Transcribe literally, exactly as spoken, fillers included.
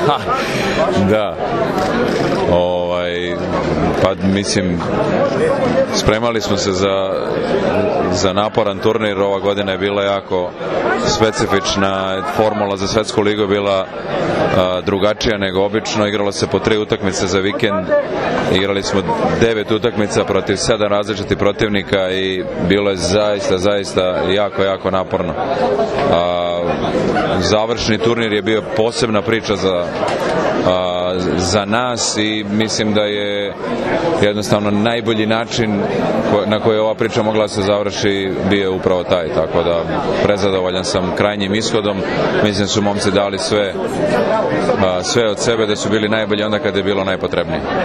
Da. Ovaj, pa mislim, spremali smo se za, za naporan turnir. Ova godina je bila jako specifična. Formula za svetsku ligu je bila a, drugačija nego obično. Igralo se po tri utakmice za vikend. Igrali smo devet utakmica protiv sedam različitih protivnika i bilo je zaista, zaista jako, jako naporno. A, završni turnir je bio posebna priča za a, za nas i mislim da je jednostavno najbolji način na koji je ova priča mogla da se završi bio upravo taj, tako da prezadovoljan sam krajnjim ishodom. Mislim da su momci dali sve, a, sve od sebe, da su bili najbolji onda kada je bilo najpotrebnije.